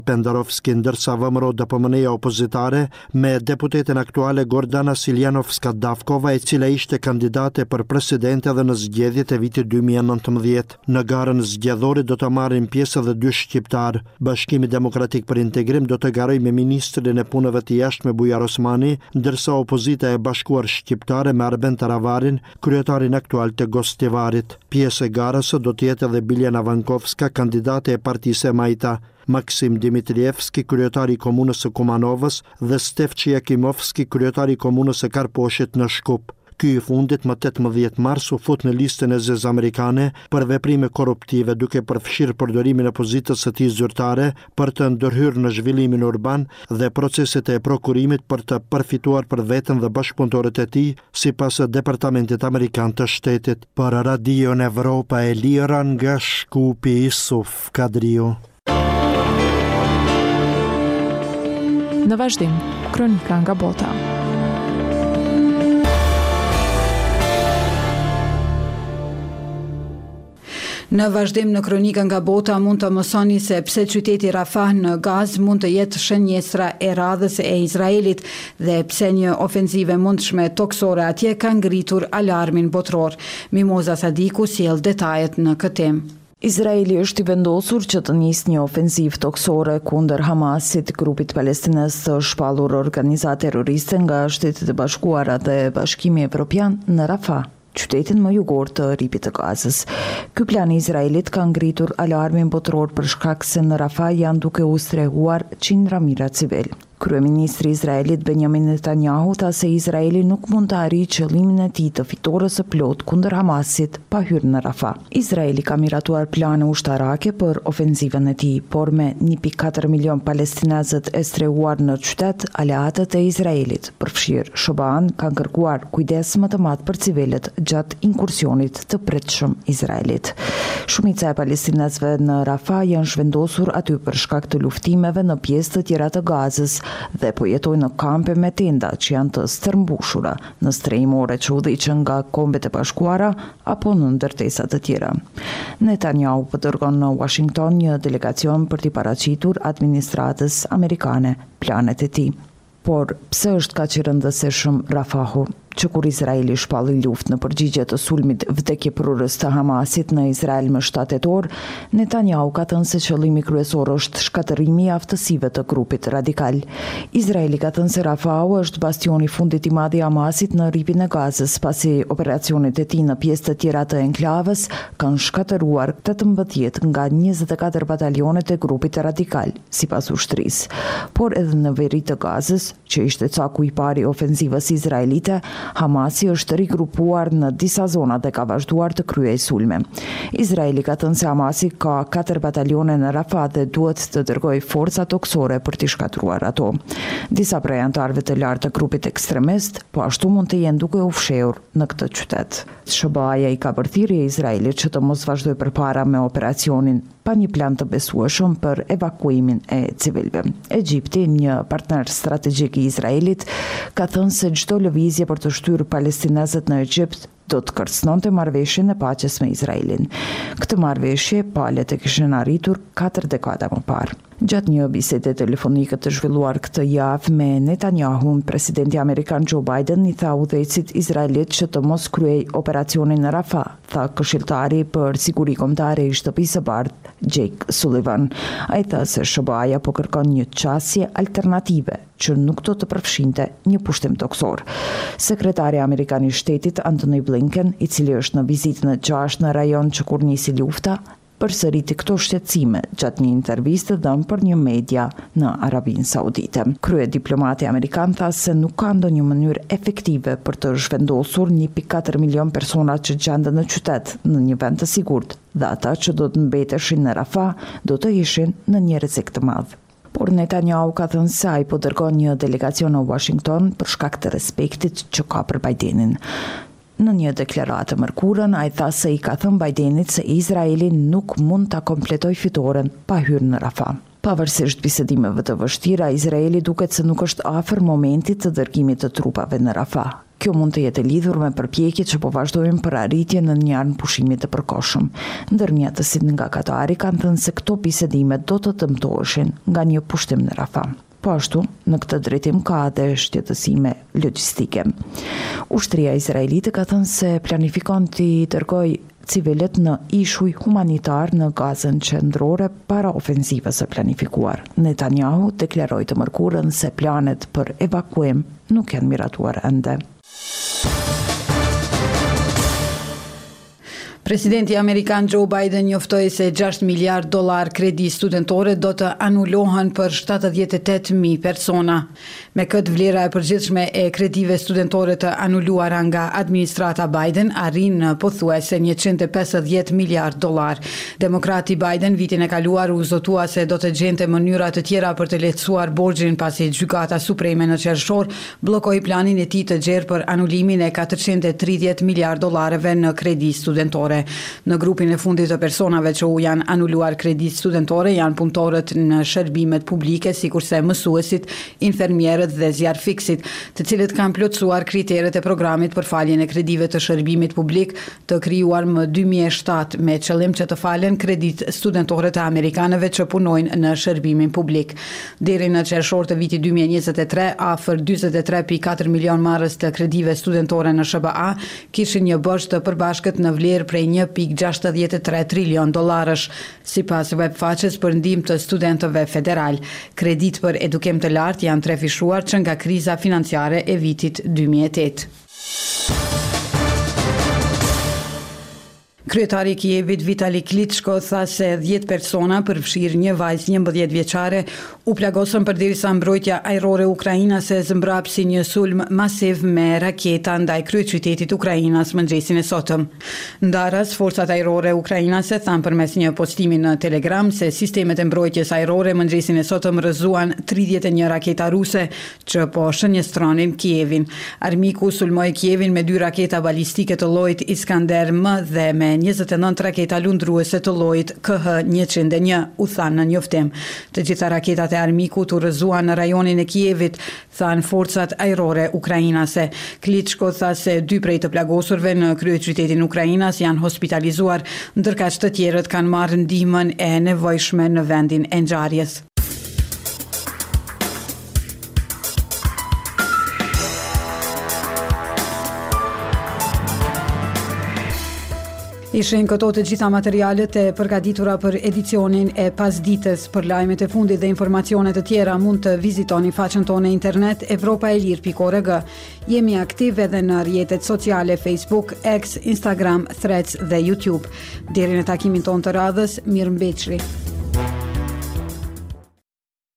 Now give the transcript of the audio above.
Pendarovski, ndërsa vëmëro DPMN-ja opozitare me deputetin aktuale Gordana Siljanovska-Davkova, e cila ishte kandidate për presidente edhe në zgjedhjet e vitit 2019. Në garën zgjedhore do të marrin pjesë edhe 2 shqiptar. Bashkimi Demokratik për Integrim do të garojë me ministrin e punëve të jashtme Bujar Osmani, ndërsa opozita e bashkuar shqiptare me Arben Taravarin, kryetarin aktual të Gostivarit. Pjesë e garës do të jetë edhe Biljana Vankovska, kandidate e partisë e Majta, Maksim Dimitrievski, kryetari i komunës së Kumanovës, dhe Stefçi Jakimovski, kryetari i komunës së Karposhit në Shkup. Ky i fundit më 18 mars u fut në listën e zez amerikane për veprime korruptive, duke përfshirë përdorimin e pozitës së tij zyrtare për të ndërhyrë në zhvillimin urban dhe proceset e prokurimit për të përfituar për veten dhe bashkëpunëtorët e tij, sipas Departamentit Amerikan të Shtetit. Për Radion Evropa e Lira nga Shkupi, Isuf Kadriu. Në vazhdim, kronika nga bota. Në vazhdim në kronika nga bota mund të mësoni se pse qyteti Rafah në Gaz mund të jetë shënjestra e radhës e Izraelit dhe pse një ofenzive mundshme toksore atje ka ngritur alarmin botror. Mimoza Sadiku sjell detajet në këtë temë. Izraeli është i vendosur që të nisë një ofenziv toksore kundër Hamasit, grupit palestinez të shpallur organizatë terroriste nga Shtetet e Bashkuara dhe Bashkimi Evropian në Rafah, qytetin më jugor të ripit të Gazës. Ky plan i Izraelit ka ngritur alarmin botror për shkak se në Rafah janë duke u strehuar qindra mijëra civil. Kryeministri i Izraelit Benjamin Netanyahu tha se Izraeli nuk mund të arrijë qëllimin e tij të fitores së plot kundër Hamasit pa hyrë në Rafah. Izraeli ka miratuar plane ushtarake për ofenzivën e tij, por me 1.4 milion palestinezët e strehuar në qytet, aleatët e Izraelit, përfshirë SHBA-n, kanë kërkuar kujdes më të madh për civilët gjatë inkursionit të pritshëm Izraelit. Shumica e palestinezëve në Rafah janë zhvendosur aty për shkak të luftimeve në pjesë të tjera të Gazës dhe po jetojnë në kampe me tenda që janë të stërmbushura në strehimore që udhëhiqen nga Kombet e Bashkuara apo në ndërtesa të tjera. Netanyahu po dërgon në Washington një delegacion për t'i paraqitur administratës amerikane planet e tij. Por pse është kaq i rëndësishëm Rafahu? Që kur Izraeli shpalli luftë në përgjigje të sulmit vdekjeprurës të Hamasit në Izrael më 7 tetor, Netanyahu ka thënë se qëllimi kryesor është shkatërrimi i aftësive të grupit radikal. Izraeli ka thënë se Rafahu është bastioni i fundit i madh i Hamasit në ripin e Gazës, pasi operacionet e tij në pjesë të tjera të enklavës kanë shkatëruar 18 nga 24 batalionet e grupit radikal, sipas ushtrisë. Por edhe në veri të Gazës, që ishte caku i parë i ofenzivës izraelite, Hamasi është rigrupuar në disa zona dhe ka vazhduar të kryej sulme. Izraeli ka thënë se Hamasi ka 4 batalione në Rafah dhe duhet të dërgojë forca toksore për t'i shkatruar ato. Disa prej anëtarëve të lartë të grupit ekstremist, po ashtu mund të jenë duke u fshehur në këtë qytet. SHBA-ja i ka bërthirrje Izraelit që të mos vazhdojë përpara me operacionin pa një plan të besueshëm për evakuimin e civilëve. Egjipti, një partner strategjik i Izraelit, ka thënë se çdo lëvizje për të shtyrë palestinezët në Egjipt do të kërcënonte marrëveshjen e paqes me Izraelin. Këtë marrëveshje palët e kishin arritur 4 dekada më parë. Gjatë një bisede telefonike të zhvilluar këtë javë me Netanyahu, presidenti amerikan Joe Biden i tha udhëheqësit izraelit që të mos kryej operacionin në Rafah, tha këshilltari për siguri kombëtare i Shtëpisë së Bardhë Jake Sullivan. Ai tha se SHBA-ja po kërkon një qasje alternative që nuk do të përfshinte një pushtim toksor. Sekretari amerikan i Shtetit Antony Blinken, i cili është në vizitë në 6 në rajon që kur nisi lufta, përsëriti këto shqetësime gjatë një interviste dhënë për një media në Arabinë Saudite. Krye diplomati amerikan tha se nuk ka ndonjë mënyrë efektive për të zhvendosur 1.4 milion persona që gjenden në qytet në një vend të sigurt, dhe ata që do të mbeteshin në Rafah do të ishin në një rrezik të madh. Por Netanyahu ka thënë se ai po dërgon një delegacion në Washington për shkak të respektit që ka për Bidenin. Në një deklaratë mërkurën, ai tha se i ka thënë Bidenit se Izraeli nuk mund ta kompletojë fitoren pa hyrë në Rafah. Pavarësisht bisedimeve të vështira, Izraeli duket se nuk është afër momentit të dërgimit të trupave në Rafah. Kjo mund të jetë lidhur me përpjekjet që po vazhdojnë për arritje në njarën pushimit të përkohshëm. Ndërmjetësit nga Katari kanë thënë se këto bisedime do të dëmtoheshin nga një pushtim në Rafah. Po ashtu, në këtë drejtim ka edhe shtetësime logjistike. Ushtria izraelite ka thënë se planifikon të dërgojë civilët në ishuj humanitar në Gazën qendrore para ofensivës së planifikuar. Netanyahu deklaroi të mërkurën se planet për evakuim nuk janë miratuar ende. Presidenti Amerikan Joe Biden njoftoi se $6 miliard kredi studentore do të anulohen për 78.000 persona. Me këtë vlera e përgjithshme e kredive studentore të anuluara nga administrata Biden arrin në pothuajse $150 miliard. Demokrati Biden vitin e kaluar u zotua se do të gjente mënyra të tjera për të lehtësuar borxhin pasi Gjykata Supreme në qershor bllokoi planin e tij të gjerë për anulimin e $430 miliard në kredi studentore. Në grupin e fundit të personave që u janë anuluar kredit studentore janë punëtorët në shërbimet publike, sikurse mësuesit, infermierët dhe zjarfiksit, të cilët kanë plotësuar kriteret e programit për faljen e kredive të shërbimit publik të krijuar më 2007 me qëllim që të falen kredit studentore të amerikanëve që punojnë në shërbimin publik. Deri në qershor të vitit 2023, afër 43.4 milion marrës të kredive studentore në SBA kishin një borxh të përbashkët në vlerë prej $1.63 trilion, sipas webfaqes për ndihmë të studentëve federal. Kredit për edukim të lartë janë trefishuar që nga kriza financiare e vitit 2008. Kryetari i Kievit Vitali Klitschko tha se 10 persona, përfshirë një vajzë 11 vjeçare, u plagosën përderisa mbrojtja ajrore ukrainase zëmbrapsi një sulm masiv me raketa ndaj kryeqytetit Ukrainas mëngjesin e sotëm. Ndaras, forcat ajrore ukrainase thanë përmes një postimi në Telegram se sistemet e mbrojtjes ajrore mëngjesin e sotëm rrëzuan 31 raketa ruse që po shënjestronin Kievin. Armiku sulmoi Kievin me 2 raketa balistike të llojit Iskander-M dhe me 29 raketa lundruese të llojit KH-101, u thanë në njoftim. Të gjitha raketat e armikut u rrëzuan në rajonin e Kievit, thanë forcat ajrore ukrainase. Klitschko tha se 2 prej të plagosurve në kryeqytetin Ukrainas janë hospitalizuar, ndërkaq të tjerët kanë marrë ndihmën e nevojshme në vendin e ngjarjes. Ishin këto të gjitha materialet e përgatitura për edicionin e pasdites. Për lajmet e fundit dhe informacionet të tjera mund të vizitoni faqen tonë internet evropaelir.org. Jemi aktiv edhe në rrjetet sociale Facebook, X, Instagram, Threads dhe YouTube. Deri në takimin tonë të radhës, mirëmbëjtje.